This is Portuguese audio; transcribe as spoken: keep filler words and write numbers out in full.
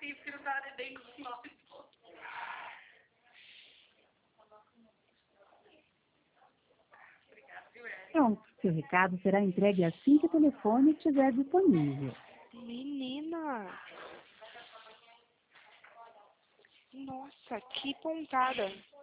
assim, porque não dá nem com o nome. Pronto, seu recado será entregue assim que o telefone estiver disponível. Menina! Nossa, que pontada!